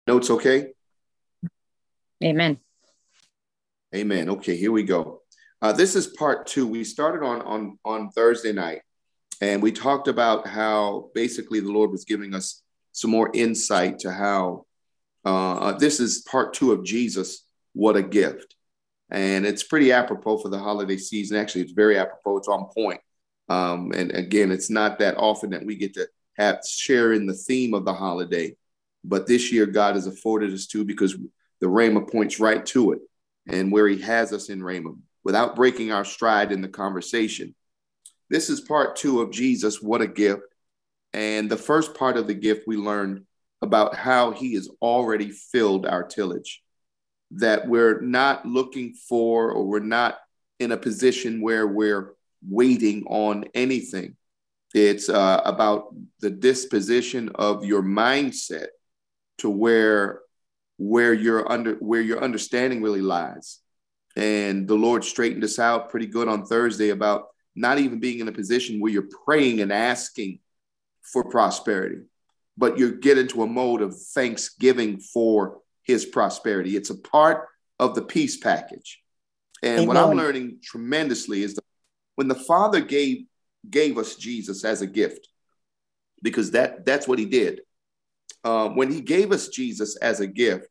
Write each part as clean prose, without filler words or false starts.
Notes okay? Amen. Amen. Okay, here we go. This is part two. We started on Thursday night, and we talked about how basically the Lord was giving us some more insight to how this is part two of Jesus. What a gift! And it's pretty apropos for the holiday season. Actually, it's very apropos. It's on point. And again, it's not that often that we get to have share in the theme of the holiday, but this year God has afforded us to because the Rhema points right to it and where He has us in Rhema without breaking our stride in the conversation. This is part two of Jesus. What a gift! And the first part of the gift we learned about how He has already filled our tillage, that we're not looking for or we're not in a position where we're waiting on anything. It's about the disposition of your mindset to where your understanding really lies. And the Lord straightened us out pretty good on Thursday about not even being in a position where you're praying and asking for prosperity, but you get into a mode of thanksgiving for His prosperity. It's a part of the peace package. And what I'm Amen. learning tremendously is that when the Father gave us Jesus as a gift, because that's what He did. When He gave us Jesus as a gift,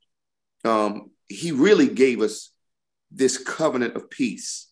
He really gave us this covenant of peace.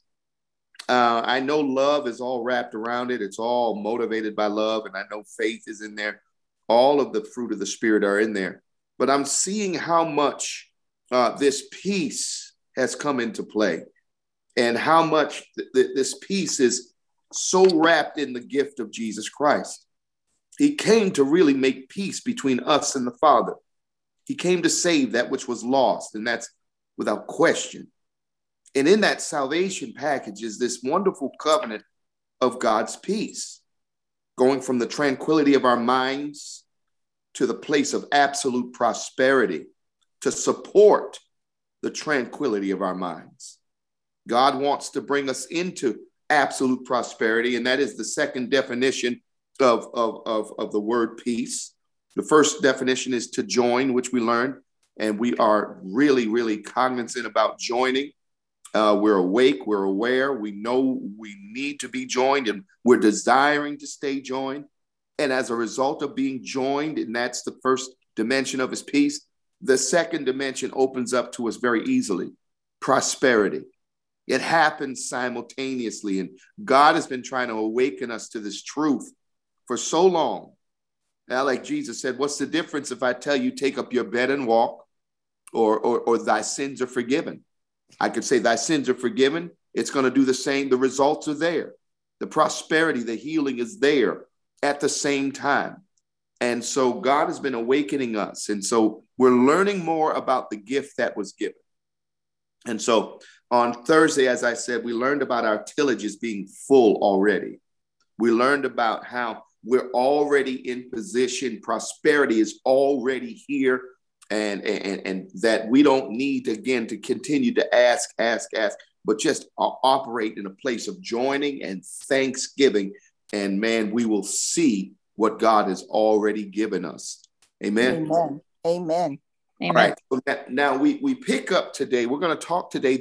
I know love is all wrapped around it. It's all motivated by love. And I know faith is in there. All of the fruit of the Spirit are in there. But I'm seeing how much this peace has come into play and how much this peace is so wrapped in the gift of Jesus Christ. He came to really make peace between us and the Father. He came to save that which was lost, and that's without question. And in that salvation package is this wonderful covenant of God's peace, going from the tranquility of our minds to the place of absolute prosperity to support the tranquility of our minds. God wants to bring us into absolute prosperity, and that is the second definition of the word peace. The first definition is to join, which we learned, and we are really, really cognizant about joining. We're awake, we're aware, we know we need to be joined, and we're desiring to stay joined. And as a result of being joined, and that's the first dimension of His peace, the second dimension opens up to us very easily: prosperity. It happens simultaneously, and God has been trying to awaken us to this truth for so long. Now, like Jesus said, what's the difference if I tell you take up your bed and walk, or thy sins are forgiven? I could say thy sins are forgiven. It's going to do the same. The results are there. The prosperity, the healing is there at the same time. And so God has been awakening us. And so we're learning more about the gift that was given. And so on Thursday, as I said, we learned about our tillages being full already. We learned about how we're already in position. Prosperity is already here. And that we don't need, again, to continue to ask, but just operate in a place of joining and thanksgiving. And man, we will see what God has already given us. Amen. Amen. Amen. All right. So now we pick up today. We're going to talk today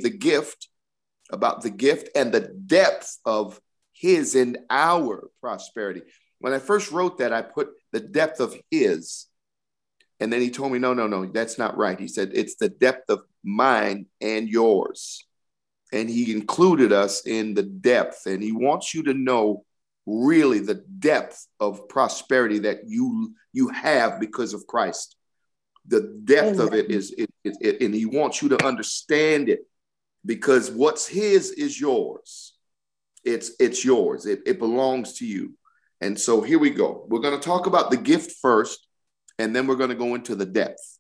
about the gift and the depth of His and our prosperity. When I first wrote that, I put the depth of His. And then He told me, no, that's not right. He said, it's the depth of mine and yours. And He included us in the depth. And He wants you to know really the depth of prosperity that you have because of Christ. The depth of it is, and He wants you to understand it, because what's His is yours. It's yours. It belongs to you. And so here we go. We're going to talk about the gift first, and then we're going to go into the depth.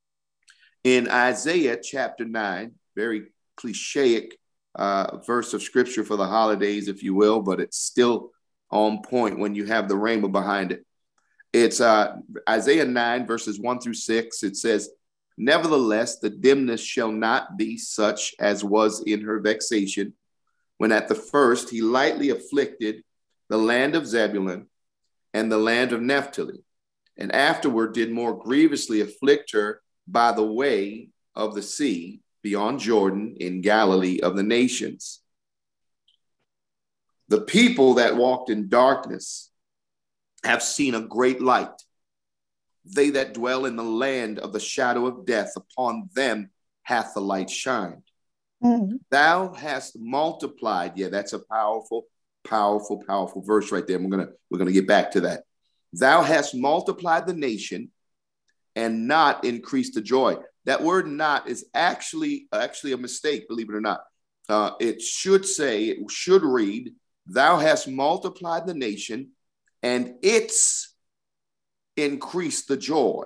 In Isaiah chapter 9, very clichéic verse of scripture for the holidays, if you will, but it's still on point when you have the rhema behind it. It's Isaiah 9, verses 1-6. It says, nevertheless, the dimness shall not be such as was in her vexation, when at the first He lightly afflicted the land of Zebulun and the land of Naphtali, and afterward did more grievously afflict her by the way of the sea beyond Jordan in Galilee of the nations. The people that walked in darkness have seen a great light. They that dwell in the land of the shadow of death, upon them hath the light shined. Thou hast multiplied. Yeah, that's a powerful, powerful, powerful verse right there. We're gonna get back to that. Thou hast multiplied the nation and not increased the joy. That word "not" is actually a mistake, believe it or not. It should read, thou hast multiplied the nation and it's increased the joy.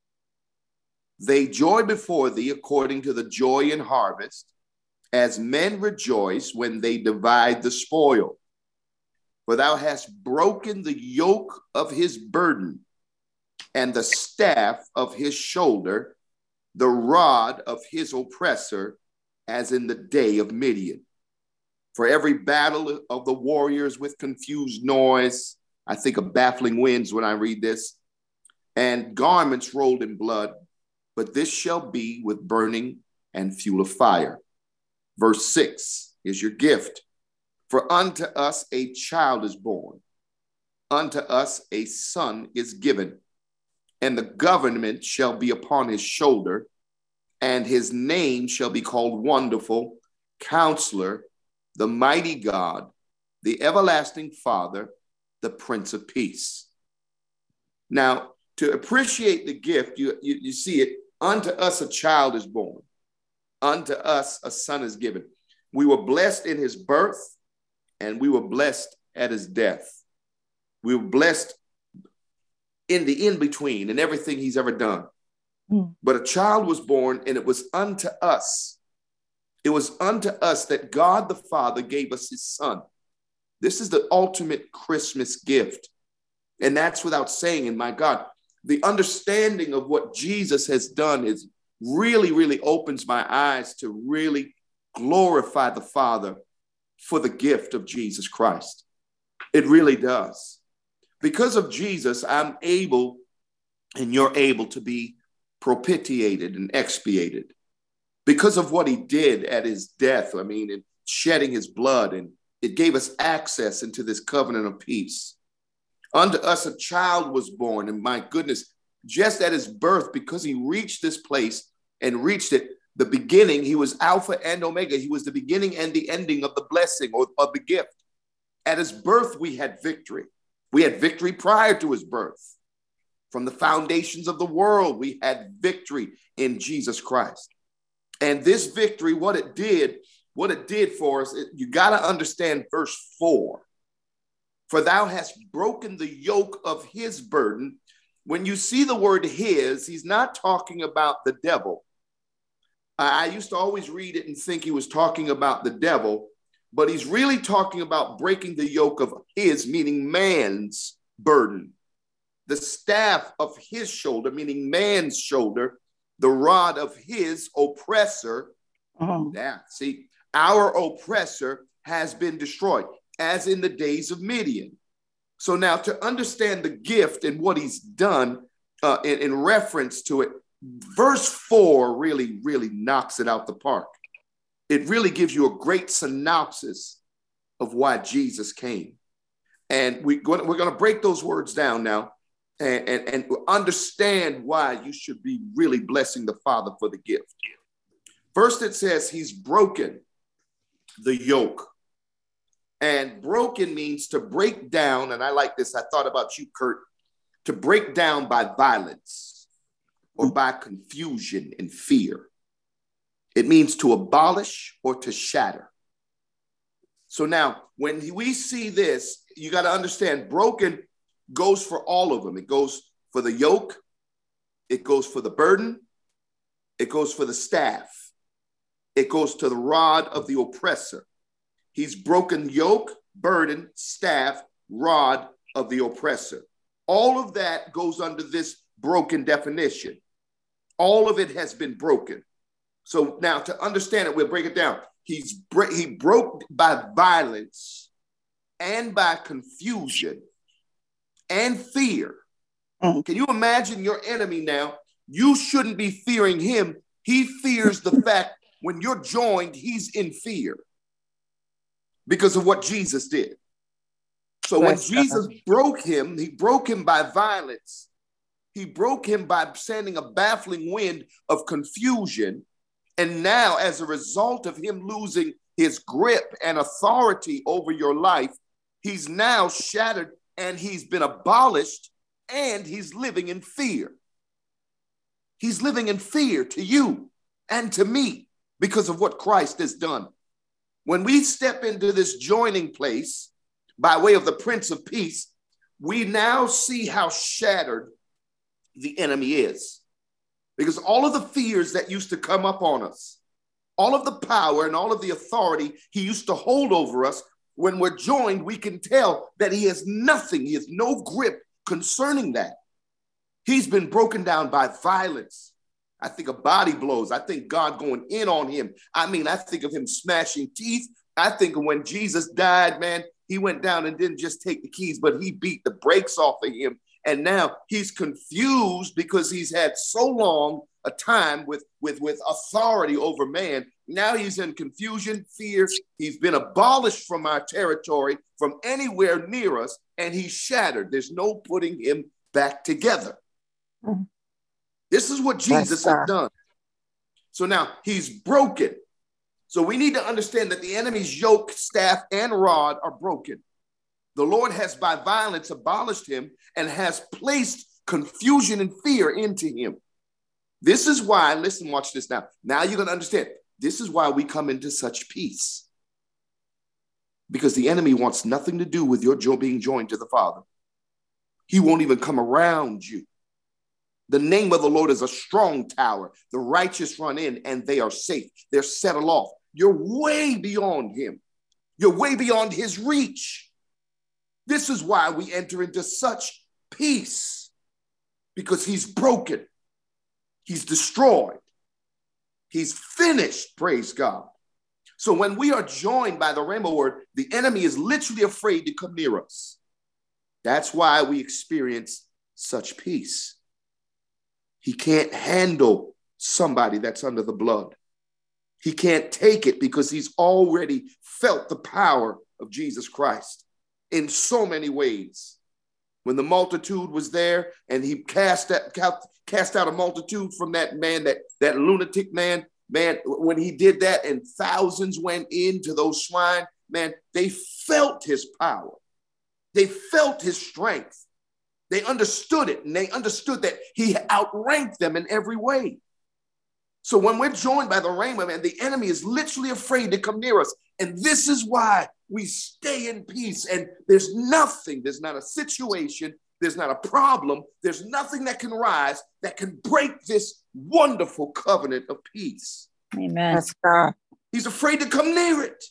They joy before thee according to the joy in harvest, as men rejoice when they divide the spoil. For thou hast broken the yoke of his burden and the staff of his shoulder, the rod of his oppressor, as in the day of Midian. For every battle of the warriors with confused noise, I think of baffling winds when I read this, and garments rolled in blood, but this shall be with burning and fuel of fire. Verse 6 is your gift. For unto us a child is born, unto us a son is given, and the government shall be upon his shoulder, and his name shall be called Wonderful, Counselor, the Mighty God, the Everlasting Father, the Prince of Peace. Now, to appreciate the gift, you see it, unto us a child is born, unto us a son is given. We were blessed in his birth, and we were blessed at his death. We were blessed in the in-between and everything he's ever done. But a child was born, and it was unto us. It was unto us that God the Father gave us his son. This is the ultimate Christmas gift. And that's without saying, and my God, the understanding of what Jesus has done is really, really opens my eyes to really glorify the Father for the gift of Jesus Christ. It really does. Because of Jesus, I'm able and you're able to be propitiated and expiated. Because of what he did at his death, and shedding his blood, and it gave us access into this covenant of peace. Unto us a child was born, and my goodness, just at his birth, because he reached this place and reached it, the beginning, he was Alpha and Omega. He was the beginning and the ending of the blessing or of the gift. At his birth, we had victory. We had victory prior to his birth. From the foundations of the world, we had victory in Jesus Christ. And this victory, what it did for us, you got to understand verse 4. For thou hast broken the yoke of his burden. When you see the word his, he's not talking about the devil. I used to always read it and think he was talking about the devil, but he's really talking about breaking the yoke of his, meaning man's burden. The staff of his shoulder, meaning man's shoulder, the rod of his oppressor. Yeah, see, our oppressor has been destroyed, as in the days of Midian. So now to understand the gift and what he's done in reference to it, verse 4 really, really knocks it out the park. It really gives you a great synopsis of why Jesus came. And we're going to break those words down now and understand why you should be really blessing the Father for the gift. First, it says he's broken the yoke. And broken means to break down. And I like this. I thought about you, Kurt. To break down by violence or by confusion and fear. It means to abolish or to shatter. So now, when we see this, you got to understand broken goes for all of them. It goes for the yoke. It goes for the burden. It goes for the staff. It goes to the rod of the oppressor. He's broken yoke, burden, staff, rod of the oppressor. All of that goes under this broken definition. All of it has been broken. So now to understand it, we'll break it down. He broke by violence and by confusion and fear. Can you imagine your enemy now You shouldn't be fearing him. He fears the fact when you're joined, he's in fear because of what Jesus did. So when Jesus broke him, he broke him by violence. He broke him by sending a baffling wind of confusion. And now, as a result of him losing his grip and authority over your life, he's now shattered and he's been abolished, and he's living in fear. He's living in fear to you and to me because of what Christ has done. When we step into this joining place by way of the Prince of Peace, we now see how shattered the enemy is. Because all of the fears that used to come up on us, all of the power and all of the authority he used to hold over us, when we're joined, we can tell that he has nothing, he has no grip concerning that. He's been broken down by violence. I think of body blows. I think God going in on him. I mean, I think of him smashing teeth. I think of when Jesus died, man, he went down and didn't just take the keys, but he beat the brakes off of him. And now he's confused because he's had so long a time with authority over man. Now he's in confusion, fear. He's been abolished from our territory, from anywhere near us, and he's shattered. There's no putting him back together. Mm-hmm. This is what Jesus has done. So now he's broken. So we need to understand that the enemy's yoke, staff, and rod are broken. The Lord has by violence abolished him and has placed confusion and fear into him. This is why, listen, watch this now. Now you're going to understand. This is why we come into such peace. Because the enemy wants nothing to do with your being joined to the Father. He won't even come around you. The name of the Lord is a strong tower. The righteous run in and they are safe. They're set aloft. You're way beyond him. You're way beyond his reach. This is why we enter into such peace, because he's broken. He's destroyed. He's finished, praise God. So when we are joined by the Rhema word, the enemy is literally afraid to come near us. That's why we experience such peace. He can't handle somebody that's under the blood. He can't take it because he's already felt the power of Jesus Christ in so many ways. When the multitude was there and he cast out a multitude from that man, that lunatic man, when he did that and thousands went into those swine, man, they felt his power. They felt his strength. They understood it, and they understood that he outranked them in every way. So when we're joined by the Rhema, man, the enemy is literally afraid to come near us. And this is why we stay in peace. And there's not a situation, there's not a problem, there's nothing that can rise that can break this wonderful covenant of peace. Amen. That's God. He's afraid to come near it.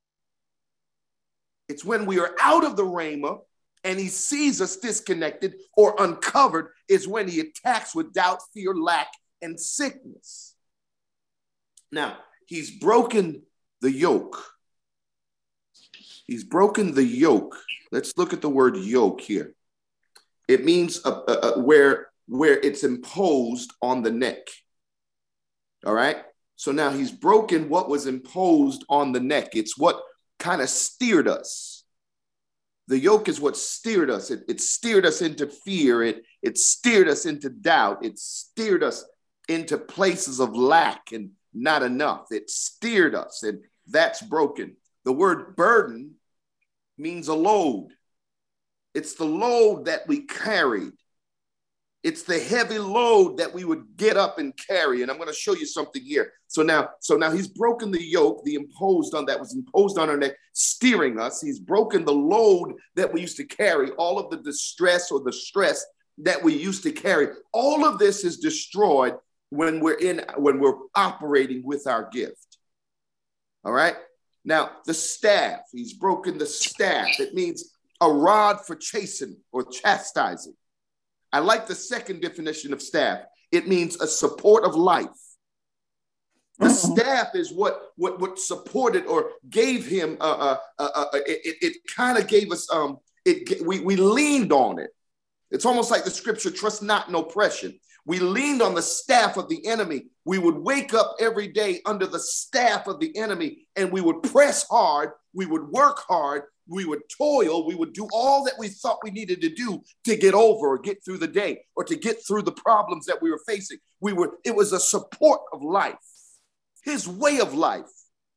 It's when we are out of the Rhema and he sees us disconnected or uncovered is when he attacks with doubt, fear, lack, and sickness. Now, he's broken the yoke. He's broken the yoke. Let's look at the word yoke here. It means where it's imposed on the neck. All right? So now he's broken what was imposed on the neck. It's what kind of steered us. The yoke is what steered us. It steered us into fear. It steered us into doubt. It steered us into places of lack and not enough. It steered us, and that's broken. The word burden means a load. It's the load that we carried. It's the heavy load that we would get up and carry. And I'm going to show you something here. So now he's broken the yoke, that was imposed on our neck, steering us. He's broken the load that we used to carry, all of the distress or the stress that we used to carry. All of this is destroyed when we're operating with our gift. All right. Now the staff, he's broken the staff. It means a rod for chastening or chastising. I like the second definition of staff. It means a support of life. The staff is what supported or gave him. It kind of gave us. We leaned on it. It's almost like the scripture, trust not in oppression. We leaned on the staff of the enemy. We would wake up every day under the staff of the enemy, and we would press hard. We would work hard. We would toil. We would do all that we thought we needed to do to get over or get through the day or to get through the problems that we were facing. It was a support of life. His way of life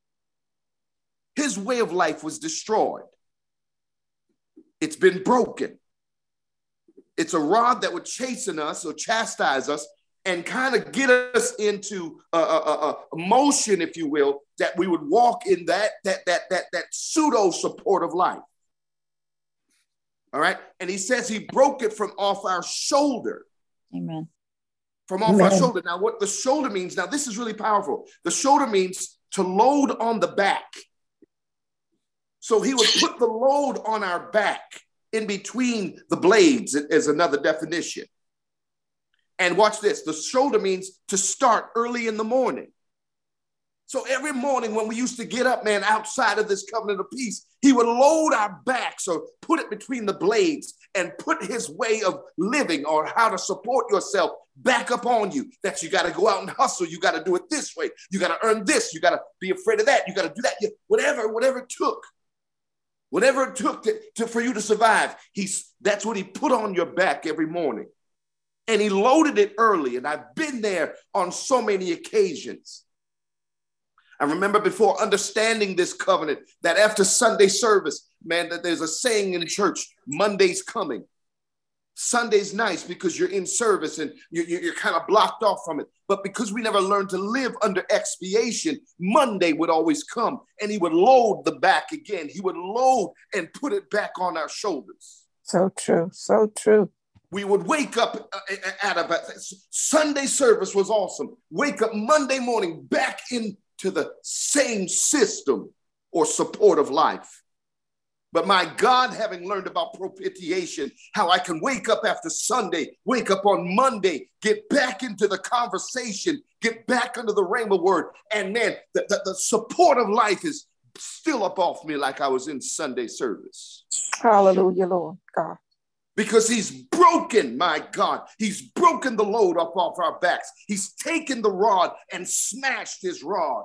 was destroyed. It's been broken. It's a rod that would chasten us or chastise us and kind of get us into a motion, if you will, that we would walk in that pseudo support of life. All right. And he says he broke it from off our shoulder. Amen. From off our shoulder. Now, what the shoulder means, now this is really powerful. The shoulder means to load on the back. So he would put the load on our back in between the blades is another definition. And watch this. The shoulder means to start early in the morning. So every morning when we used to get up, man, outside of this covenant of peace, he would load our backs or put it between the blades and put his way of living or how to support yourself back up on you, that you got to go out and hustle. You got to do it this way. You got to earn this. You got to be afraid of that. You got to do that. Whatever it took. Whatever it took for you to survive, that's what he put on your back every morning. And he loaded it early. And I've been there on so many occasions. I remember before understanding this covenant that after Sunday service, man, that there's a saying in church, Monday's coming. Sunday's nice because you're in service and you're kind of blocked off from it. But because we never learned to live under expiation, Monday would always come and he would load the back again. He would load and put it back on our shoulders. So true. So true. We would wake up Sunday service was awesome. Wake up Monday morning back into the same system or support of life. But my God, having learned about propitiation, how I can wake up after Sunday, wake up on Monday, get back into the conversation, get back under the rhema word. And man, the support of life is still up off me like I was in Sunday service. Hallelujah, Lord God. Because he's broken, my God. He's broken the load up off our backs. He's taken the rod and smashed his rod.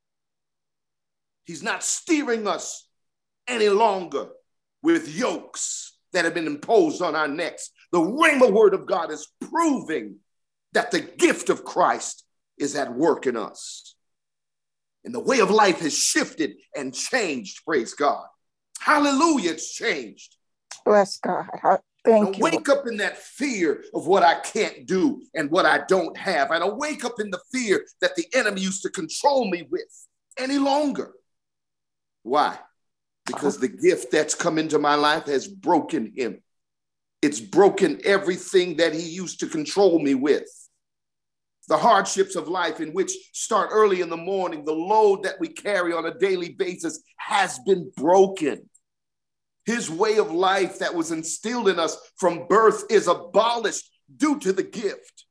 He's not steering us any longer with yokes that have been imposed on our necks. The rhema word of God is proving that the gift of Christ is at work in us. And the way of life has shifted and changed, praise God. Hallelujah, it's changed. Bless God. Thank you. Wake up in that fear of what I can't do and what I don't have. I don't wake up in the fear that the enemy used to control me with any longer. Why? Because the gift that's come into my life has broken him. It's broken everything that he used to control me with. The hardships of life in which start early in the morning, the load that we carry on a daily basis has been broken. His way of life that was instilled in us from birth is abolished due to the gift.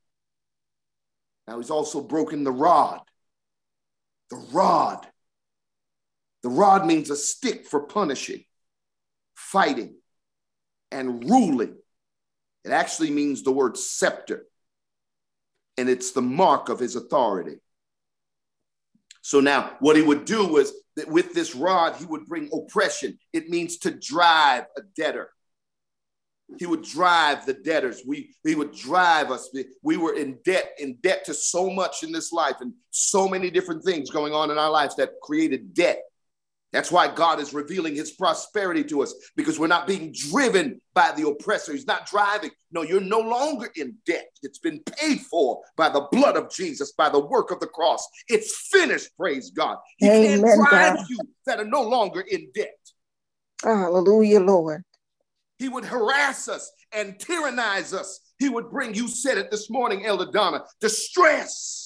Now he's also broken the rod. The rod. The rod means a stick for punishing, fighting, and ruling. It actually means the word scepter, and it's the mark of his authority. So now what he would do was that with this rod, he would bring oppression. It means to drive a debtor. He would drive the debtors. He would drive us. We were in debt to so much in this life and so many different things going on in our lives that created debt. That's why God is revealing his prosperity to us, because we're not being driven by the oppressor. He's not driving. No, you're no longer in debt. It's been paid for by the blood of Jesus, by the work of the cross. It's finished, praise God. He can't drive you that are no longer in debt. Hallelujah, Lord. He would harass us and tyrannize us. He would bring, you said it this morning, Elder Donna, distress.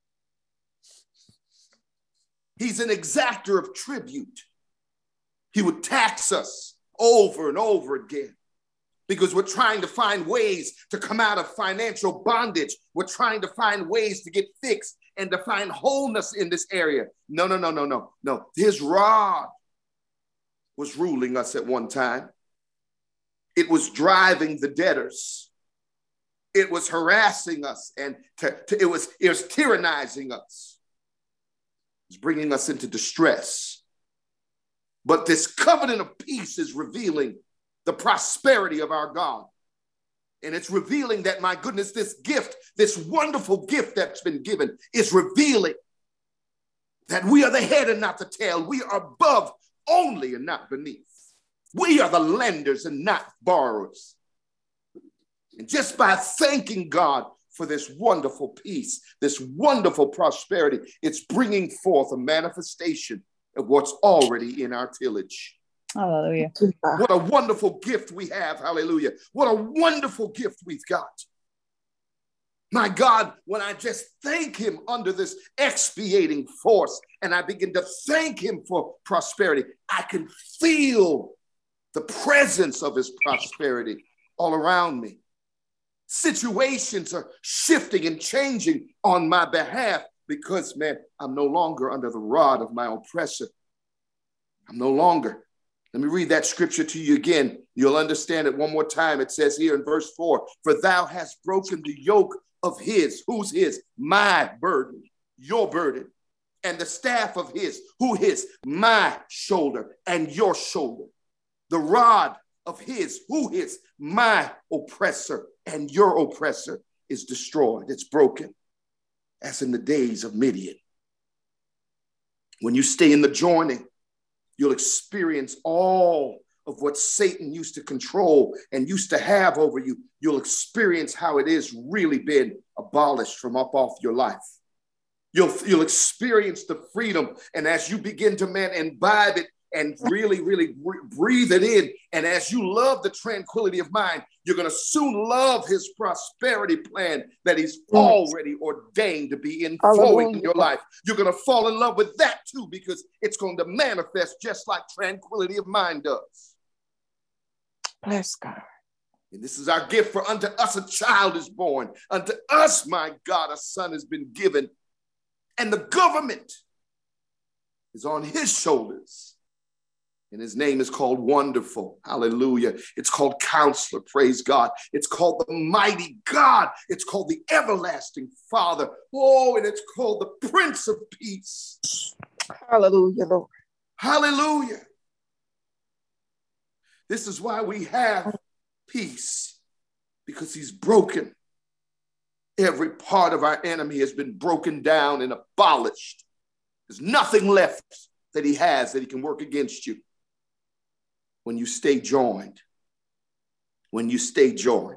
He's an exactor of tribute. He would tax us over and over again because we're trying to find ways to come out of financial bondage. We're trying to find ways to get fixed and to find wholeness in this area. No. His rod was ruling us at one time. It was driving the debtors. It was harassing us, and it was tyrannizing us. It was bringing us into distress. But this covenant of peace is revealing the prosperity of our God. And it's revealing that, my goodness, this gift, this wonderful gift that's been given, is revealing that we are the head and not the tail. We are above only and not beneath. We are the lenders and not borrowers. And just by thanking God for this wonderful peace, this wonderful prosperity, it's bringing forth a manifestation of what's already in our tillage. Hallelujah. What a wonderful gift we have. Hallelujah. What a wonderful gift we've got. My God, when I just thank him under this expiating force and I begin to thank him for prosperity, I can feel the presence of his prosperity all around me. Situations are shifting and changing on my behalf because, man, I'm no longer under the rod of my oppressor. I'm no longer. Let me read that scripture to you again. You'll understand it one more time. It says here in verse 4, for thou hast broken the yoke of his. Who's his? My burden, your burden. And the staff of his. Who his? My shoulder and your shoulder. The rod of his. Who his? My oppressor and your oppressor is destroyed. It's broken. As in the days of Midian. When you stay in the joining, you'll experience all of what Satan used to control and used to have over you. You'll experience how it is really been abolished from up off your life. You'll experience the freedom. And as you begin to, man, imbibe it and really, really breathe it in. And as you love the tranquility of mind, you're going to soon love his prosperity plan that he's already ordained to be in flowing in your life. You're going to fall in love with that too, because it's going to manifest just like tranquility of mind does. Bless God. And this is our gift, for unto us a child is born. Unto us, my God, a son has been given. And the government is on his shoulders. And his name is called Wonderful. Hallelujah. It's called Counselor. Praise God. It's called the Mighty God. It's called the Everlasting Father. Oh, and it's called the Prince of Peace. Hallelujah, Lord. Hallelujah. This is why we have peace, because he's broken. Every part of our enemy has been broken down and abolished. There's nothing left that he has that he can work against you. When you stay joined. When you stay joined.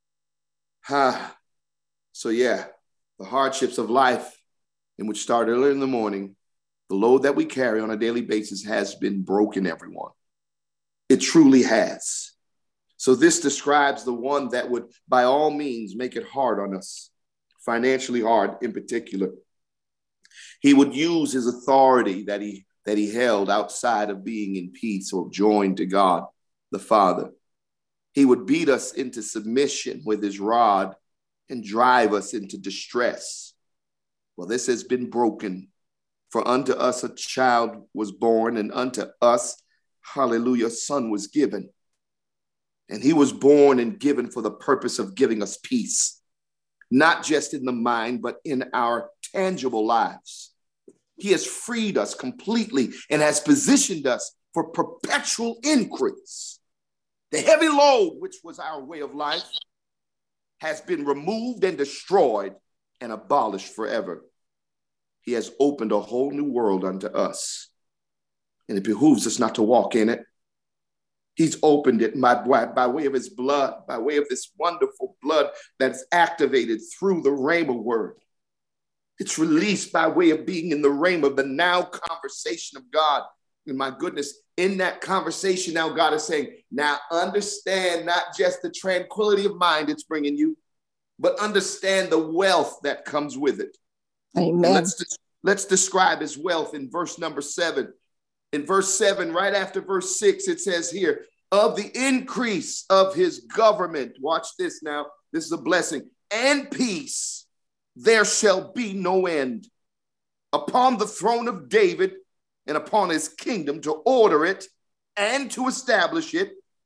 So yeah, the hardships of life, in which start early in the morning, the load that we carry on a daily basis has been broken, everyone. It truly has. So this describes the one that would, by all means, make it hard on us, financially hard in particular. He would use his authority that he held outside of being in peace or joined to God, the Father. He would beat us into submission with his rod and drive us into distress. Well, this has been broken. For unto us a child was born, and unto us, hallelujah, a son was given. And he was born and given for the purpose of giving us peace, not just in the mind, but in our tangible lives. He has freed us completely and has positioned us for perpetual increase. The heavy load, which was our way of life, has been removed and destroyed and abolished forever. He has opened a whole new world unto us, and it behooves us not to walk in it. He's opened it by way of his blood, by way of this wonderful blood that's activated through the Rhema word. It's released by way of being in the Rhema, the now conversation of God. And my goodness, in that conversation now, God is saying, now understand not just the tranquility of mind it's bringing you, but understand the wealth that comes with it. Amen. Let's describe his wealth in verse number 7. In verse 7, right after verse 6, it says here, of the increase of his government. Watch this now. This is a blessing. And peace. There shall be no end upon the throne of David and upon his kingdom, to order it and to establish it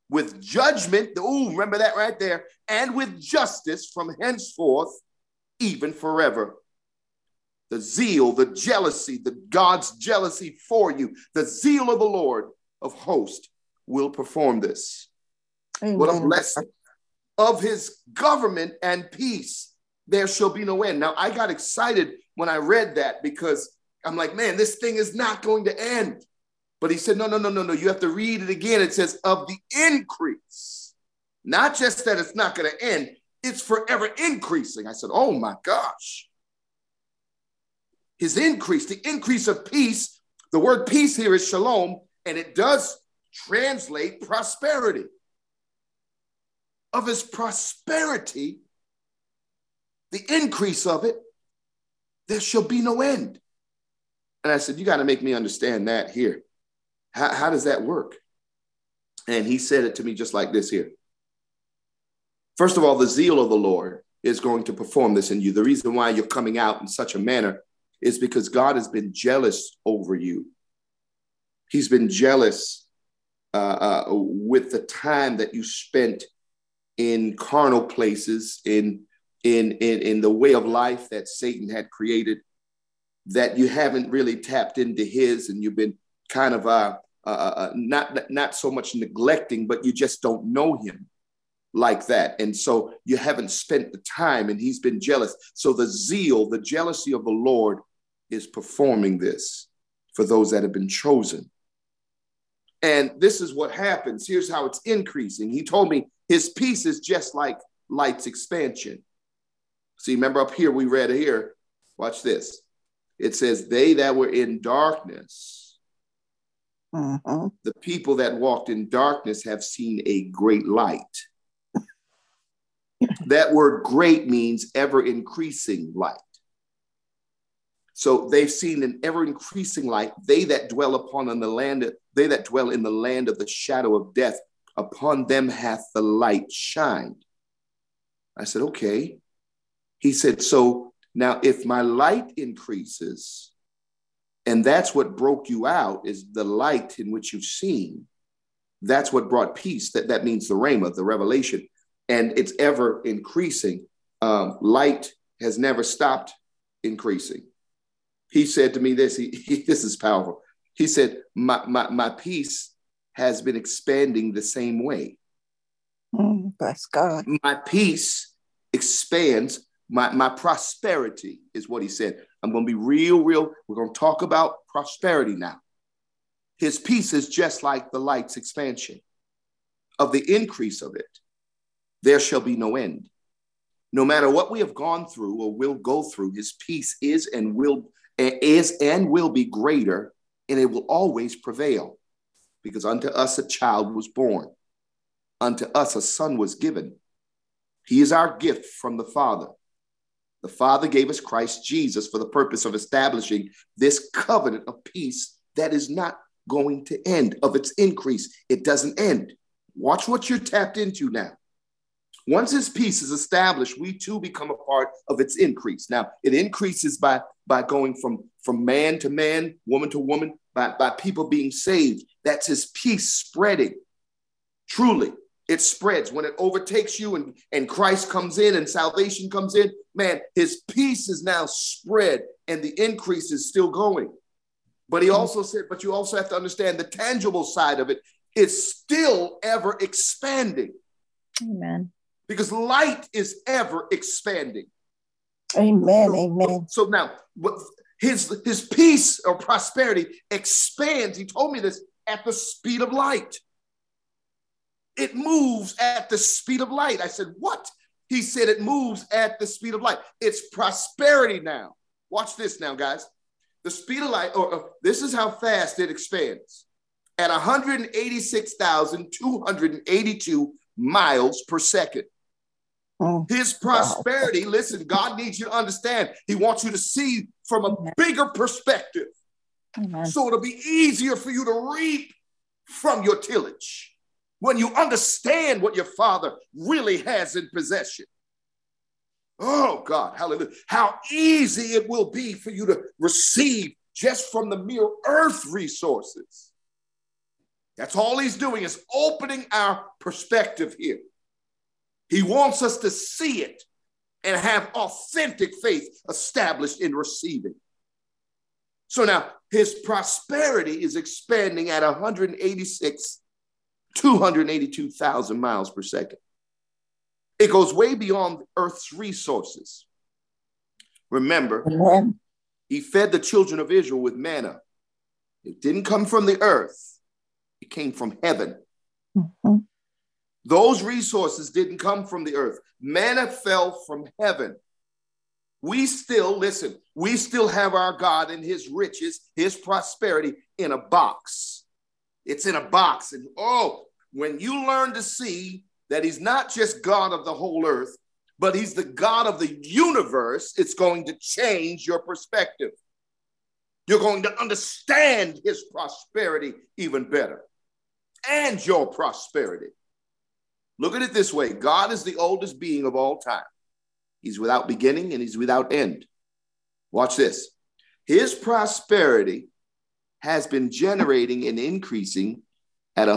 with judgment, remember that right there, and with justice from henceforth, even forever. The zeal, the jealousy, the God's jealousy for you, the zeal of the Lord of hosts will perform this. Amen. What a blessing. Of his government and peace, there shall be no end. Now, I got excited when I read that because I'm like, man, this thing is not going to end. But he said, no. You have to read it again. It says of the increase, not just that it's not going to end, it's forever increasing. I said, oh my gosh. His increase, the increase of peace, the word peace here is shalom, and it does translate prosperity. Of his prosperity, the increase of it, there shall be no end. And I said, you got to make me understand that here. How does that work? And he said it to me just like this here. First of all, the zeal of the Lord is going to perform this in you. The reason why you're coming out in such a manner is because God has been jealous over you. He's been jealous with the time that you spent in carnal places, in the way of life that Satan had created, that you haven't really tapped into his, and you've been kind of not so much neglecting, but you just don't know him like that. And so you haven't spent the time, and he's been jealous. So the zeal, the jealousy of the Lord is performing this for those that have been chosen. And this is what happens. Here's how it's increasing. He told me his peace is just like light's expansion. See, remember up here, we read here, watch this. It says, they that were in darkness, the people that walked in darkness have seen a great light. That word great means ever increasing light. So they've seen an ever increasing light. They that dwell in the land of the shadow of death, upon them hath the light shined. I said, okay. He said, so now if my light increases, and that's what broke you out, is the light in which you've seen, that's what brought peace. That means the rhema, the revelation, and it's ever increasing. Light has never stopped increasing. He said to me this, this is powerful. He said, my peace has been expanding the same way. Bless God. My peace expands. My prosperity is what he said. I'm going to be real. We're going to talk about prosperity now. His peace is just like the light's expansion. Of the increase of it, there shall be no end. No matter what we have gone through or will go through, his peace is and will be greater, and it will always prevail. Because unto us a child was born, unto us a son was given. He is our gift from the Father. The Father gave us Christ Jesus for the purpose of establishing this covenant of peace that is not going to end, of its increase. It doesn't end. Watch what you're tapped into now. Once his peace is established, we too become a part of its increase. Now, it increases by going from man to man, woman to woman, by people being saved. That's his peace spreading. Truly, it spreads. When it overtakes you and Christ comes in and salvation comes in, man, his peace is now spread and the increase is still going. But he also said, but you also have to understand the tangible side of it is still ever expanding. Amen. Because light is ever expanding. Amen. Amen. So now his peace or prosperity expands. He told me this at the speed of light. It moves at the speed of light. I said, what? He said it moves at the speed of light. It's prosperity now. Watch this now, guys. The speed of light, this is how fast it expands. At 186,282 miles per second. His prosperity, listen, God needs you to understand. He wants you to see from a bigger perspective. Amen. So it'll be easier for you to reap from your tillage when you understand what your Father really has in possession. Oh, God, hallelujah. How easy it will be for you to receive just from the mere earth resources. That's all he's doing, is opening our perspective here. He wants us to see it and have authentic faith established in receiving. So now his prosperity is expanding at 282,000 miles per second. It goes way beyond Earth's resources. Remember, Amen. he fed the children of Israel with manna. It didn't come from the earth. It came from heaven. Mm-hmm. Those resources didn't come from the earth. Manna fell from heaven. We still have our God and his riches, his prosperity in a box. It's in a box. And when you learn to see that he's not just God of the whole earth, but he's the God of the universe, it's going to change your perspective. You're going to understand his prosperity even better, and your prosperity. Look at it this way. God is the oldest being of all time. He's without beginning and he's without end. Watch this. His prosperity has been generating and increasing at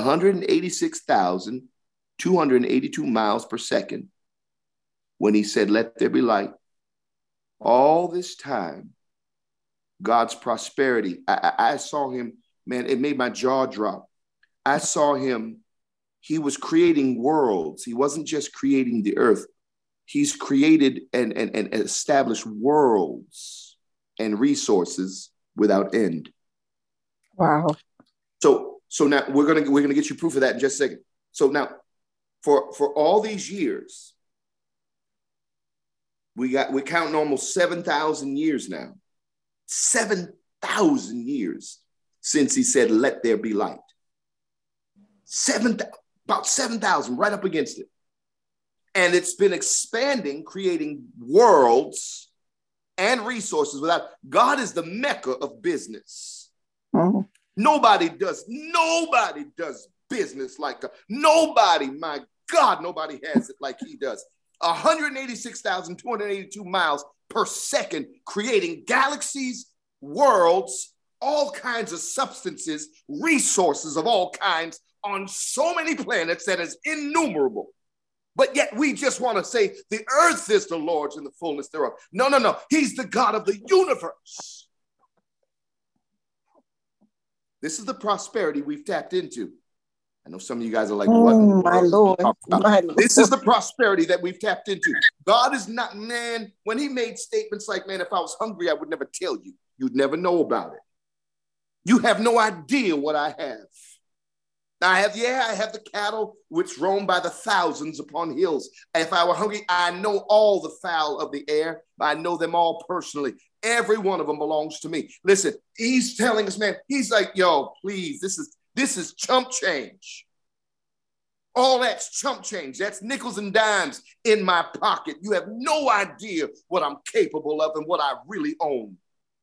186,282 miles per second when he said, "Let there be light." All this time, God's prosperity, I saw him, man, it made my jaw drop. I saw him. He was creating worlds. He wasn't just creating the earth. He's created and established worlds and resources without end. Wow. So now we're gonna get you proof of that in just a second. So now, for all these years, we're counting almost 7,000 years now. 7,000 years since he said, "Let there be light." About 7,000, right up against it. And it's been expanding, creating worlds and resources without. God is the Mecca of business. Mm-hmm. Nobody does business like God. Nobody, my God, nobody has it like he does. 186,282 miles per second, creating galaxies, worlds, all kinds of substances, resources of all kinds on so many planets that is innumerable. But yet we just want to say the earth is the Lord's and the fullness thereof. No. He's the God of the universe. This is the prosperity we've tapped into. I know some of you guys are like, what? My Lord. This is the prosperity that we've tapped into. God is not, man, when he made statements like, "Man, if I was hungry, I would never tell you." You'd never know about it. You have no idea what I have. I have the cattle which roam by the thousands upon hills. If I were hungry, I know all the fowl of the air. I know them all personally. Every one of them belongs to me. Listen, he's telling us, man, he's like, yo, please, this is chump change. All that's chump change. That's nickels and dimes in my pocket. You have no idea what I'm capable of and what I really own.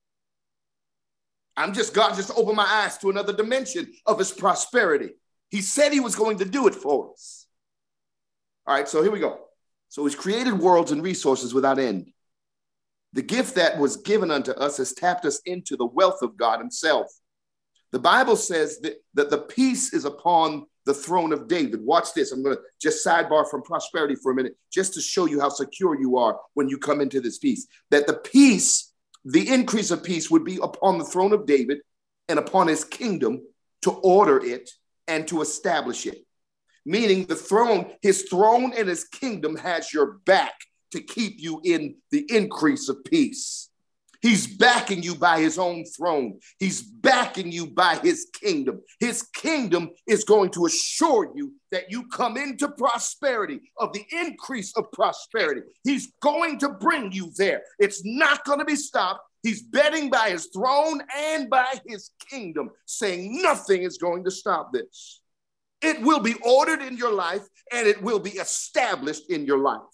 God just opened my eyes to another dimension of his prosperity. He said he was going to do it for us. All right, so here we go. So he's created worlds and resources without end. The gift that was given unto us has tapped us into the wealth of God himself. The Bible says that the peace is upon the throne of David. Watch this. I'm going to just sidebar from prosperity for a minute, just to show you how secure you are when you come into this peace. That the peace, the increase of peace, would be upon the throne of David and upon his kingdom to order it and to establish it. Meaning his throne and his kingdom has your back to keep you in the increase of peace. He's backing you by his own throne. He's backing you by his kingdom. His kingdom is going to assure you that you come into prosperity, of the increase of prosperity. He's going to bring you there. It's not going to be stopped. He's betting by his throne and by his kingdom, saying nothing is going to stop this. It will be ordered in your life and it will be established in your life.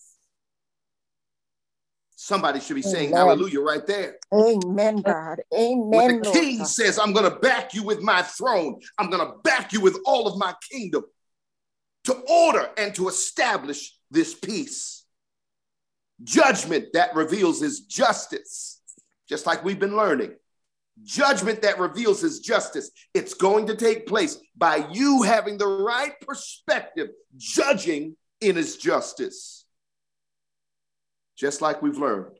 Somebody should be saying hallelujah right there. Amen, God. Amen. When the king says, "I'm going to back you with my throne. I'm going to back you with all of my kingdom to order and to establish this peace." Judgment that reveals his justice, just like we've been learning. judgment that reveals his justice. It's going to take place by you having the right perspective, judging in his justice. Just like we've learned.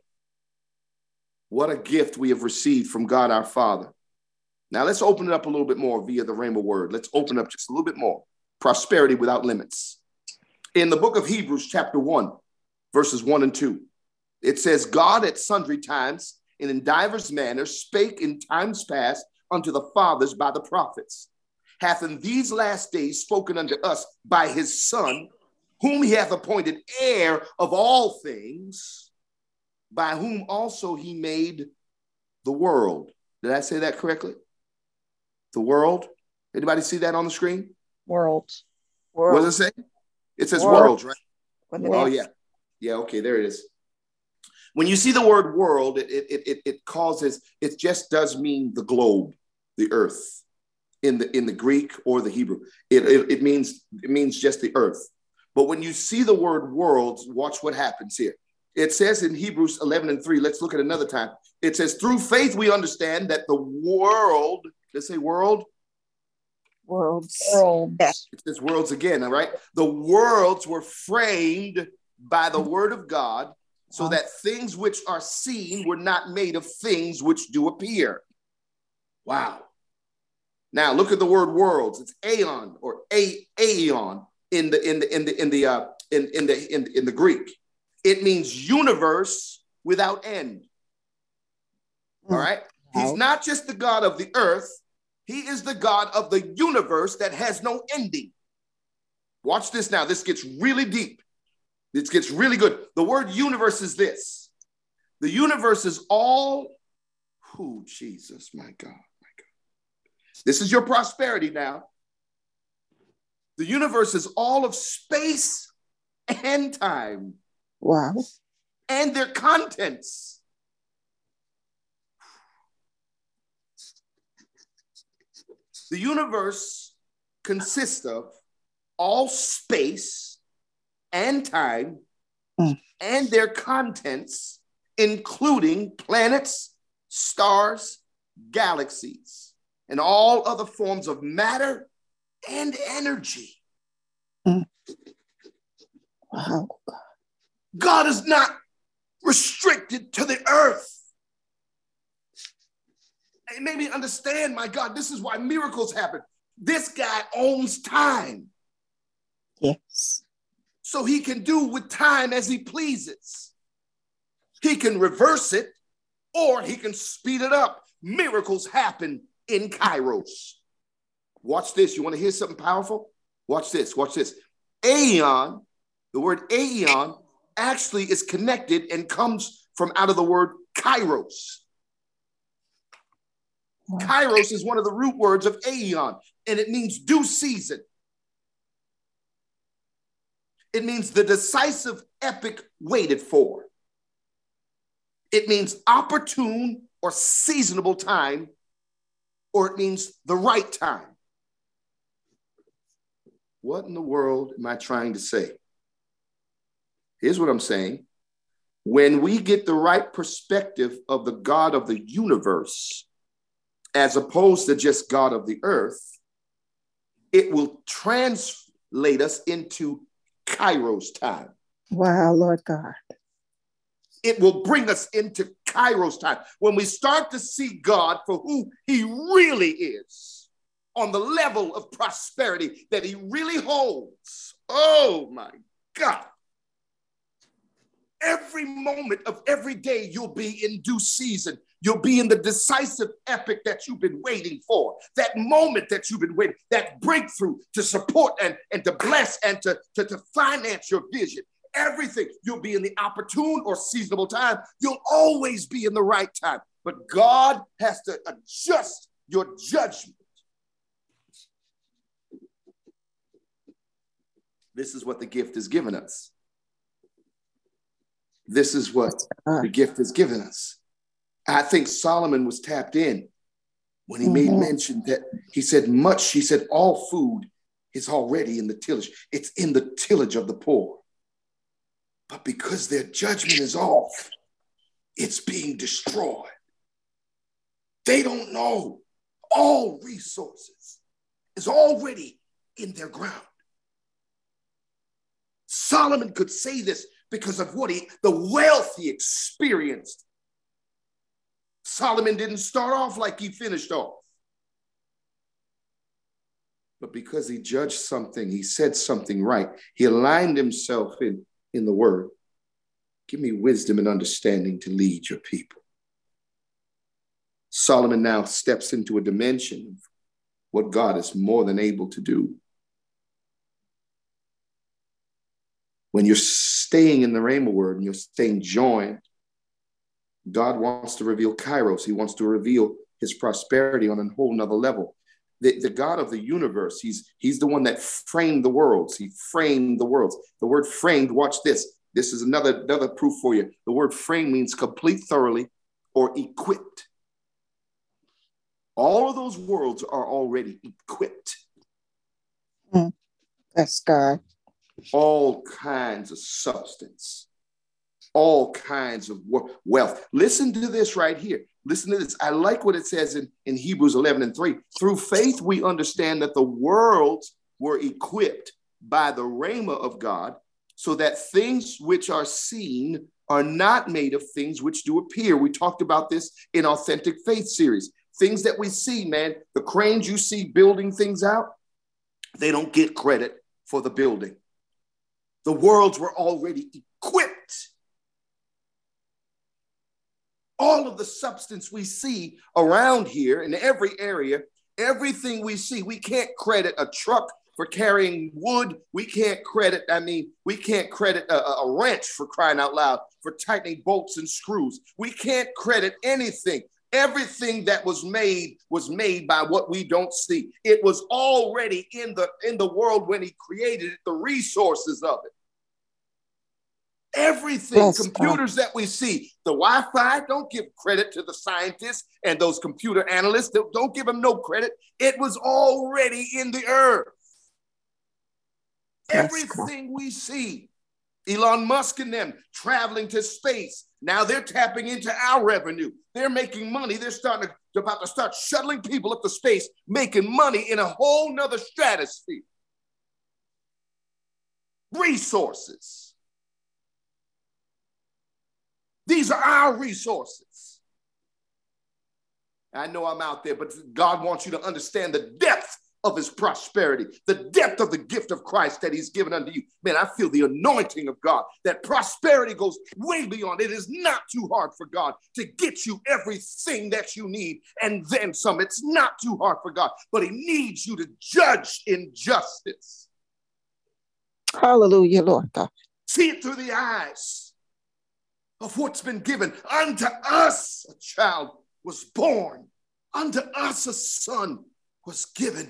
What a gift we have received from God our Father. Now let's open it up a little bit more via the Rhema word. Let's open up just a little bit more. Prosperity without limits. In the book of Hebrews, chapter 1, verses 1 and 2, it says, God at sundry times and in divers manners spake in times past unto the fathers by the prophets, hath in these last days spoken unto us by his Son, whom he hath appointed heir of all things, by whom also he made the world. Did I say that correctly? The world? Anybody see that on the screen? World. What does it say? It says World. worlds, right? Oh, yeah. Yeah, okay, there it is. When you see the word world, it just does mean the globe, the earth, in the Greek or the Hebrew. It means just the earth. But when you see the word world, watch what happens here. It says in Hebrews 11 and 3, let's look at another time. It says, through faith we understand that the world, let's say world. Worlds. It says worlds again, all right? The worlds were framed by the word of God, so that things which are seen were not made of things which do appear. Wow. Now look at the word worlds. It's aeon or aeon in the Greek. It means universe without end. All right. He's not just the God of the earth. He is the God of the universe that has no ending. Watch this now. This gets really deep. This gets really good. The word universe is this. The universe is all, Jesus, my God, my God. This is your prosperity now. The universe is all of space and time. Wow. And their contents. The universe consists of all space and time and their contents, including planets, stars, galaxies, and all other forms of matter and energy. Wow. God is not restricted to the earth. It made me understand, my God, this is why miracles happen. This guy owns time. Yes. So he can do with time as he pleases. He can reverse it or he can speed it up. Miracles happen in Kairos. Watch this. You want to hear something powerful? Watch this. Watch this. Aeon, the word aeon actually is connected and comes from out of the word Kairos. Wow. Kairos is one of the root words of aeon, and it means due season. It means the decisive epoch waited for. It means opportune or seasonable time, or it means the right time. What in the world am I trying to say? Here's what I'm saying. When we get the right perspective of the God of the universe, as opposed to just God of the earth, it will translate us into Kairos time. Wow, Lord God. It will bring us into Kairos time. When we start to see God for who he really is, on the level of prosperity that he really holds. Oh my God. Every moment of every day, you'll be in due season. You'll be in the decisive epoch that you've been waiting for. That moment that you've been waiting, that breakthrough to support and to bless and to finance your vision. Everything. You'll be in the opportune or seasonable time. You'll always be in the right time. But God has to adjust your judgment. This is what the gift has given us. This is what the gift has given us. I think Solomon was tapped in when he made mention that he said all food is already in the tillage. It's in the tillage of the poor. But because their judgment is off, it's being destroyed. They don't know all resources is already in their ground. Solomon could say this because of the wealth he experienced. Solomon didn't start off like he finished off. But because he judged something, he said something right. He aligned himself in the word. Give me wisdom and understanding to lead your people. Solomon now steps into a dimension of what God is more than able to do. When you're staying in the Rhema word and you're staying joined, God wants to reveal Kairos. He wants to reveal his prosperity on a whole nother level. The God of the universe, he's the one that framed the worlds. He framed the worlds. The word framed, watch this. This is another proof for you. The word framed means complete, thoroughly, or equipped. All of those worlds are already equipped. That's God. All kinds of substance, all kinds of wealth. Listen to this right here. Listen to this. I like what it says in Hebrews 11:3. Through faith, we understand that the worlds were equipped by the Rhema of God, so that things which are seen are not made of things which do appear. We talked about this in Authentic Faith series. Things that we see, man, the cranes you see building things out, they don't get credit for the building. The worlds were already equipped. All of the substance we see around here in every area, everything we see, we can't credit a truck for carrying wood. We can't credit a wrench, for crying out loud, for tightening bolts and screws. We can't credit anything. Everything that was made by what we don't see. It was already in the world when he created it, the resources of it. Everything, yes, computers that we see, the Wi-Fi, don't give credit to the scientists and those computer analysts. Don't give them no credit. It was already in the earth. Yes, everything we see, Elon Musk and them traveling to space. Now they're tapping into our revenue. They're making money. They're about to start shuttling people up to space, making money in a whole nother stratosphere. Resources. These are our resources. I know I'm out there, but God wants you to understand the depth of his prosperity, the depth of the gift of Christ that he's given unto you. Man, I feel the anointing of God, that prosperity goes way beyond. It is not too hard for God to get you everything that you need and then some. It's not too hard for God, but he needs you to judge in justice. Hallelujah, Lord God. See it through the eyes of what's been given. Unto us a child was born. Unto us a son was given.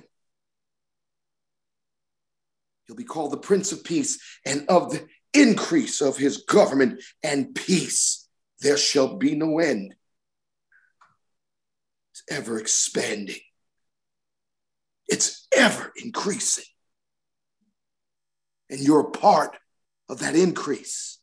He'll be called the Prince of Peace, and of the increase of his government and peace there shall be no end. It's ever expanding. It's ever increasing. And you're a part of that increase.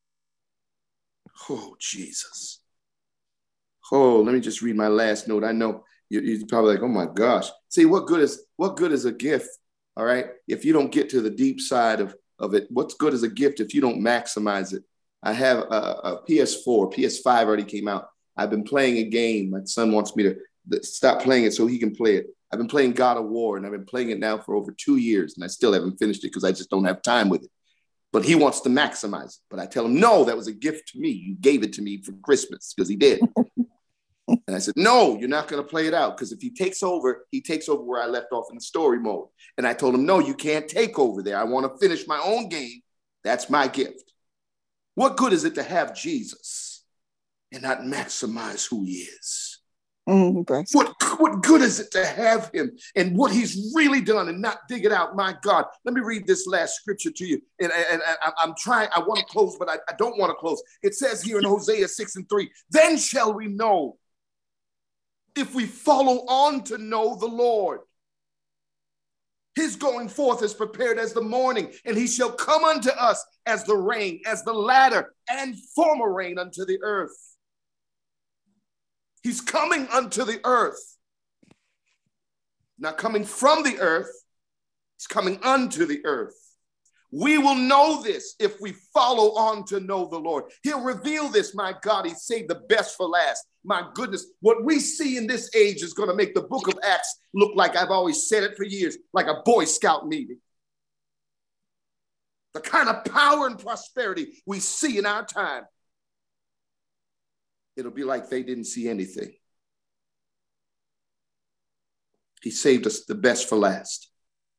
Oh, Jesus. Oh, let me just read my last note. I know you're probably like, oh my gosh. See, what good is a gift? All right. If you don't get to the deep side of it, what's good as a gift if you don't maximize it? I have a PS4, PS5 already came out. I've been playing a game. My son wants me to stop playing it so he can play it. I've been playing God of War, and I've been playing it now for over 2 years, and I still haven't finished it because I just don't have time with it. But he wants to maximize it. But I tell him, no, that was a gift to me. You gave it to me for Christmas, because he did. And I said, no, you're not going to play it out, because if he takes over where I left off in the story mode. And I told him, no, you can't take over there. I want to finish my own game. That's my gift. What good is it to have Jesus and not maximize who he is? What good is it to have him and what he's really done and not dig it out? My God, let me read this last scripture to you. And I'm trying, I want to close, but I don't want to close. It says here in Hosea 6:3, then shall we know if we follow on to know the Lord. His going forth is prepared as the morning, and he shall come unto us as the rain, as the latter and former rain unto the earth. He's coming unto the earth. Not coming from the earth. He's coming unto the earth. We will know this if we follow on to know the Lord. He'll reveal this, my God. He saved the best for last. My goodness, what we see in this age is going to make the book of Acts look like, I've always said it for years, like a Boy Scout meeting. The kind of power and prosperity we see in our time, it'll be like they didn't see anything. He saved us the best for last.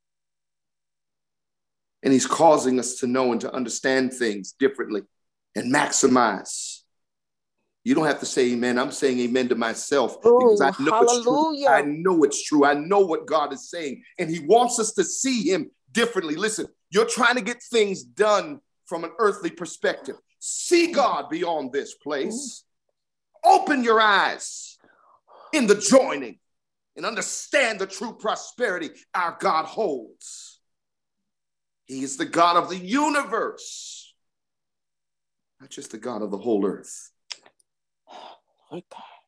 And he's causing us to know and to understand things differently and maximize. You don't have to say amen. I'm saying amen to myself because I know it's true. I know it's true. I know what God is saying. And he wants us to see him differently. Listen, you're trying to get things done from an earthly perspective. See God beyond this place. Open your eyes in the joining and understand the true prosperity our God holds. He is the God of the universe, not just the God of the whole earth. Let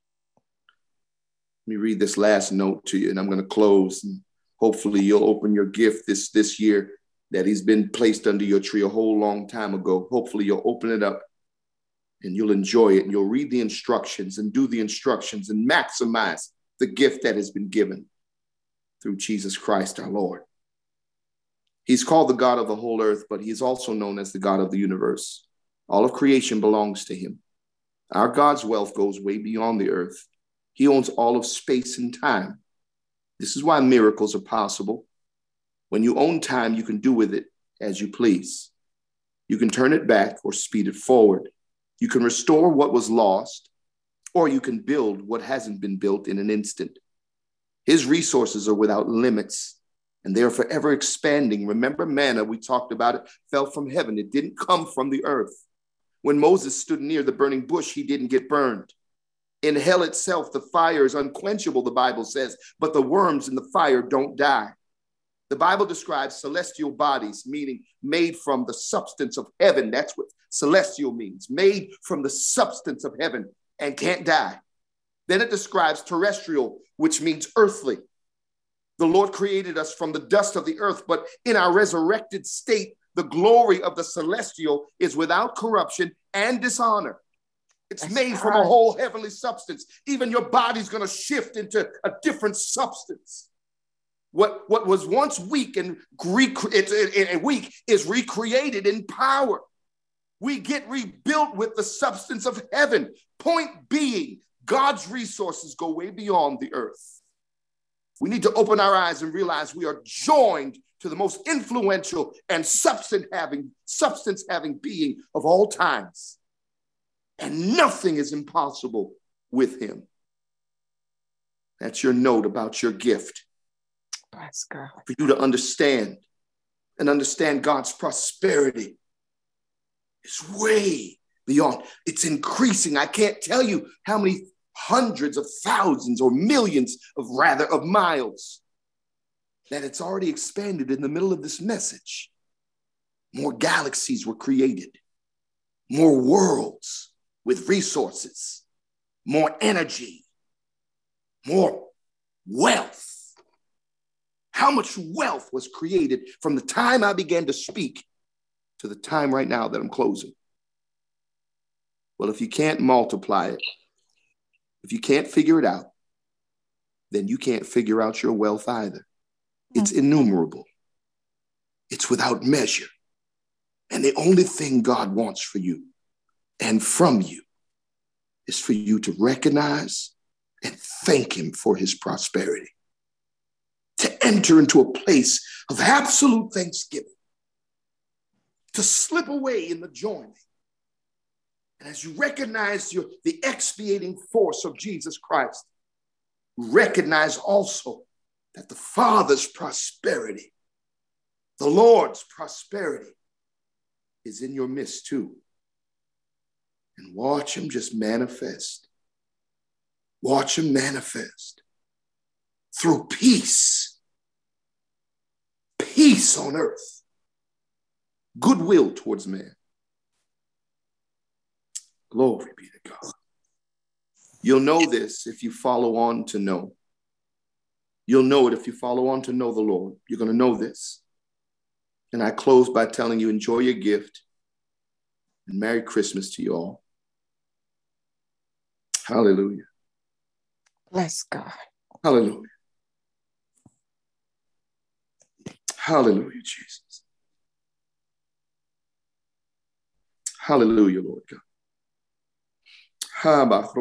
me read this last note to you, and I'm going to close. And hopefully you'll open your gift this year that he's been placed under your tree a whole long time ago. Hopefully you'll open it up and you'll enjoy it, and you'll read the instructions and do the instructions and maximize the gift that has been given through Jesus Christ our Lord. He's called the God of the whole earth, but he is also known as the God of the universe. All of creation belongs to him. Our God's wealth goes way beyond the earth. He owns all of space and time. This is why miracles are possible. When you own time, you can do with it as you please. You can turn it back or speed it forward. You can restore what was lost, or you can build what hasn't been built in an instant. His resources are without limits, and they are forever expanding. Remember, manna, we talked about it, fell from heaven. It didn't come from the earth. When Moses stood near the burning bush, he didn't get burned. In hell itself, the fire is unquenchable, the Bible says, but the worms in the fire don't die. The Bible describes celestial bodies, meaning made from the substance of heaven. That's what celestial means, made from the substance of heaven and can't die. Then it describes terrestrial, which means earthly. The Lord created us from the dust of the earth, but in our resurrected state, the glory of the celestial is without corruption and dishonor. It's made from a whole heavenly substance. Even your body's going to shift into a different substance. What was once weak and weak is recreated in power. We get rebuilt with the substance of heaven. Point being, God's resources go way beyond the earth. We need to open our eyes and realize we are joined to the most influential and substance-having being of all times. And nothing is impossible with him. That's your note about your gift. Bless God. For you to understand God's prosperity. It's way beyond. It's increasing. I can't tell you how many hundreds of thousands or millions of miles that it's already expanded in the middle of this message. More galaxies were created, more worlds with resources, more energy, more wealth. How much wealth was created from the time I began to speak to the time right now that I'm closing? Well, if you can't multiply it, if you can't figure it out, then you can't figure out your wealth either. It's innumerable. It's without measure. And the only thing God wants for you and from you is for you to recognize and thank him for his prosperity. To enter into a place of absolute thanksgiving. To slip away in the joining. And as you recognize the expiating force of Jesus Christ, recognize also that the Father's prosperity, the Lord's prosperity, is in your midst too. And watch him just manifest. Watch him manifest through peace. Peace on earth. Goodwill towards man. Glory be to God. You'll know this if you follow on to know. You'll know it if you follow on to know the Lord. You're going to know this. And I close by telling you, enjoy your gift and Merry Christmas to you all. Hallelujah. Bless God. Hallelujah. Hallelujah, Jesus. Hallelujah, Lord God.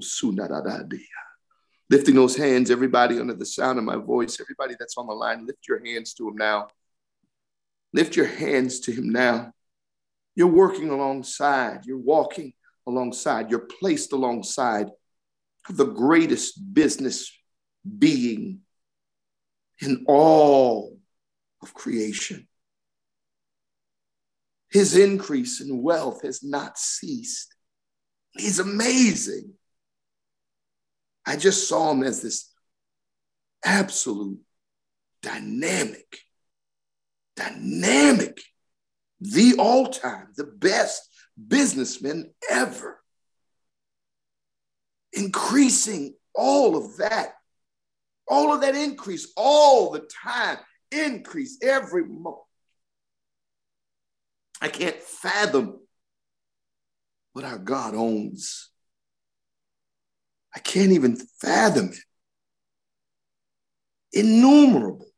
Lifting those hands, everybody under the sound of my voice, everybody that's on the line, lift your hands to him now. Lift your hands to him now. You're working alongside, you're walking alongside, you're placed alongside the greatest business being in all of creation. His increase in wealth has not ceased. He's amazing. I just saw him as this absolute dynamic, the all-time, the best businessman ever. Increasing all of that increase all the time, increase every moment. I can't fathom what our God owns. I can't even fathom it. Innumerable.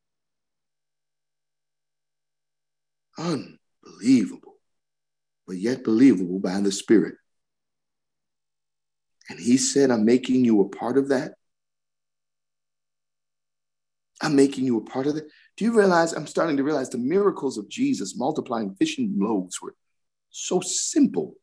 Unbelievable, but yet believable by the Spirit. And he said, I'm making you a part of that. I'm making you a part of it. Do you realize, I'm starting to realize the miracles of Jesus multiplying fish and loaves were so simple.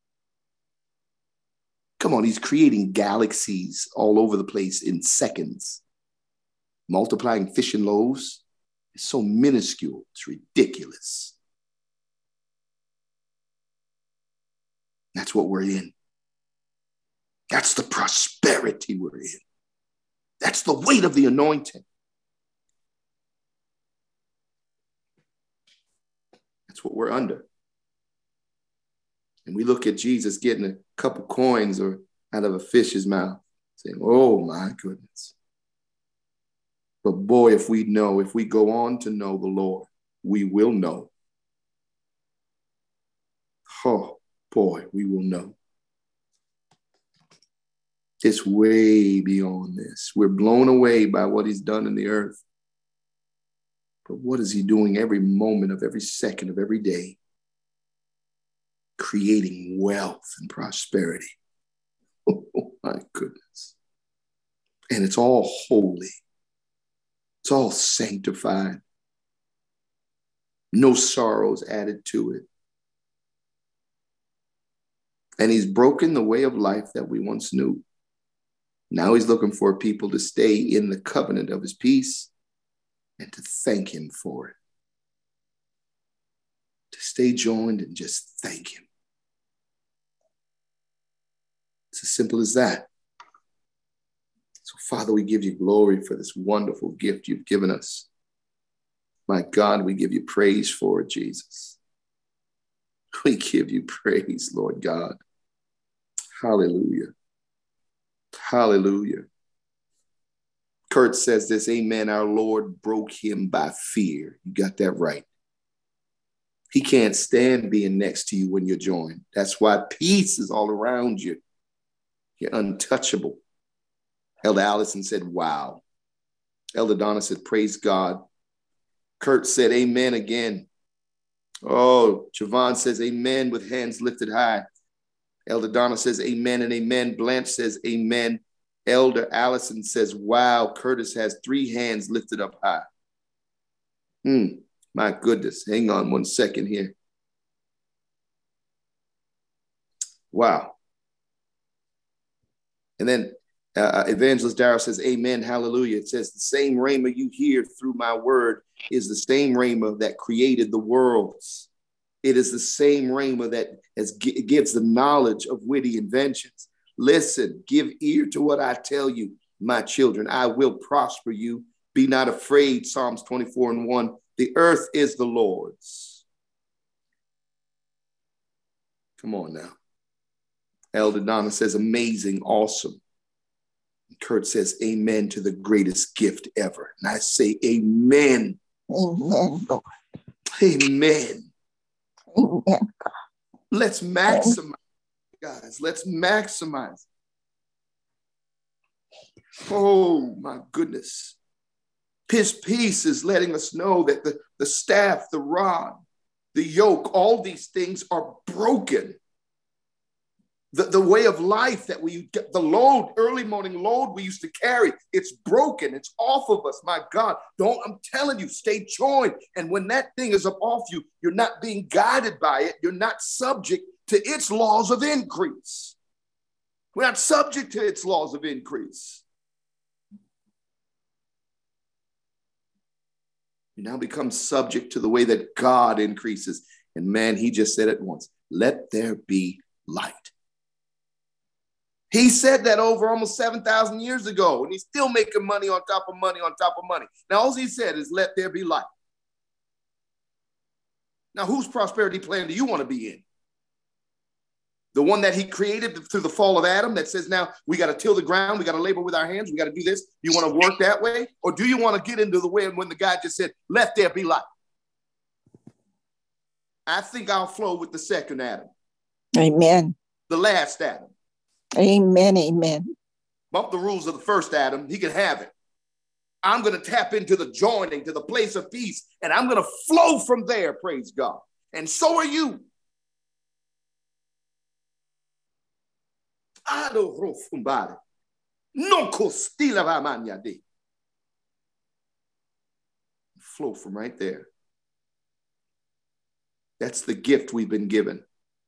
Come on, he's creating galaxies all over the place in seconds. Multiplying fish and loaves is so minuscule, it's ridiculous. That's what we're in. That's the prosperity we're in. That's the weight of the anointing. That's what we're under. And we look at Jesus getting a couple coins or out of a fish's mouth, saying, oh my goodness. But boy, if we go on to know the Lord, we will know. Oh boy, we will know. It's way beyond this. We're blown away by what he's done in the earth. But what is he doing every moment of every second of every day? Creating wealth and prosperity. Oh my goodness. And it's all holy. It's all sanctified. No sorrows added to it. And he's broken the way of life that we once knew. Now he's looking for people to stay in the covenant of his peace and to thank him for it. To stay joined and just thank him. It's as simple as that. So, Father, we give you glory for this wonderful gift you've given us. My God, we give you praise for it, Jesus. We give you praise, Lord God. Hallelujah. Hallelujah. Kurt says this, amen, our Lord broke him by fear. You got that right. He can't stand being next to you when you're joined. That's why peace is all around you. You're untouchable. Elder Allison said, wow. Elder Donna said, praise God. Kurt said, amen again. Oh, Javon says, amen with hands lifted high. Elder Donna says, amen and amen. Blanche says, amen. Elder Allison says, wow, Curtis has 3 hands lifted up high. My goodness. Hang on one second here. Wow. And then Evangelist Darrell says, amen, hallelujah. It says, the same rhema you hear through my word is the same rhema that created the worlds. It is the same rhema that gives the knowledge of witty inventions. Listen, give ear to what I tell you, my children. I will prosper you. Be not afraid, Psalms 24:1. The earth is the Lord's. Come on now. Elder Donna says, amazing, awesome. Kurt says, amen to the greatest gift ever. And I say, amen. Amen, Lord. Amen. Amen, God. Let's maximize, guys. Let's maximize. Oh, my goodness. His peace is letting us know that the staff, the rod, the yoke, all these things are broken. The way of life that we get, the load, early morning load we used to carry, it's broken. It's off of us. My God, I'm telling you, stay joined. And when that thing is up off you, you're not being guided by it. You're not subject to its laws of increase. We're not subject to its laws of increase. You now become subject to the way that God increases. And man, he just said it once, let there be light. He said that over almost 7,000 years ago, and he's still making money on top of money on top of money. Now, all he said is, let there be light. Now, whose prosperity plan do you want to be in? The one that he created through the fall of Adam that says, now we got to till the ground, we got to labor with our hands, we got to do this. You want to work that way? Or do you want to get into the way when the guy just said, let there be light? I think I'll flow with the second Adam. Amen. The last Adam. Amen. Amen. Bump the rules of the first Adam, he can have it. I'm going to tap into the joining, to the place of peace, and I'm going to flow from there, praise God. And so are you. Flow from right there. That's the gift we've been given.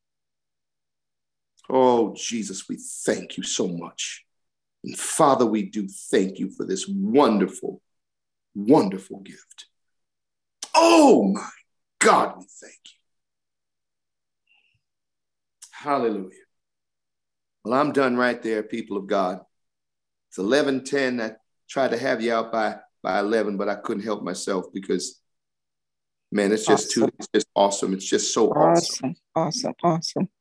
Oh, Jesus, we thank you so much. And Father, we do thank you for this wonderful, wonderful gift. Oh, my God, we thank you. Hallelujah. Well, I'm done right there, people of God. It's 11:10. I tried to have you out by 11, but I couldn't help myself because, man, it's just awesome. It's just so awesome. Awesome.